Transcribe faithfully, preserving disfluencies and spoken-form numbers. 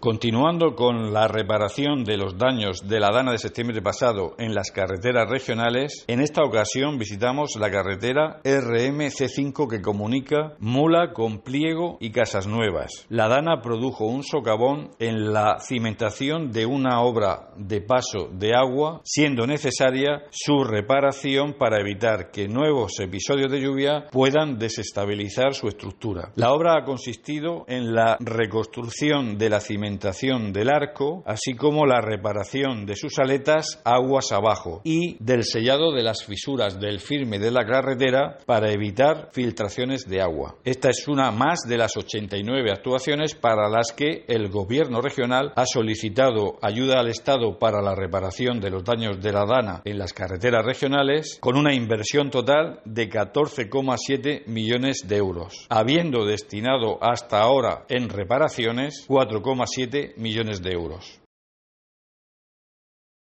Continuando con la reparación de los daños de la dana de septiembre pasado en las carreteras regionales, en esta ocasión visitamos la carretera R M C cinco que comunica Mula con Pliego y Casas Nuevas. La dana produjo un socavón en la cimentación de una obra de paso de agua, siendo necesaria su reparación para evitar que nuevos episodios de lluvia puedan desestabilizar su estructura. La obra ha consistido en la reconstrucción de la cimentación del arco, así como la reparación de sus aletas aguas abajo y del sellado de las fisuras del firme de la carretera para evitar filtraciones de agua. Esta es una más de las ochenta y nueve actuaciones para las que el Gobierno regional ha solicitado ayuda al Estado para la reparación de los daños de la dana en las carreteras regionales, con una inversión total de catorce coma siete millones de euros, habiendo destinado hasta ahora en reparaciones cuatro coma siete millones de euros.